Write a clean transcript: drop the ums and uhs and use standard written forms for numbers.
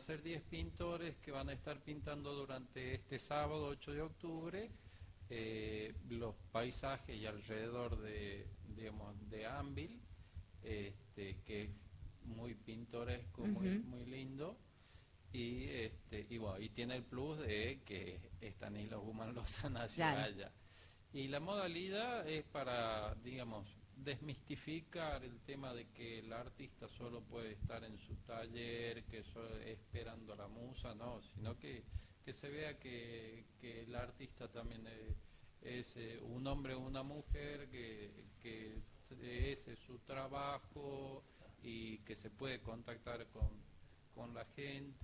ser 10 pintores que van a estar pintando durante este sábado 8 de octubre los paisajes y alrededor de, digamos, de Anvil, que es muy pintoresco, muy lindo. Y bueno, y tiene el plus de que Estanislao Guzmán Loza nació allá. Y la modalidad es para, digamos, desmistificar el tema de que el artista solo puede estar en su taller, que solo esperando a la musa, no, sino que se vea que el artista también es un hombre o una mujer, que ese es su trabajo y que se puede contactar con la gente.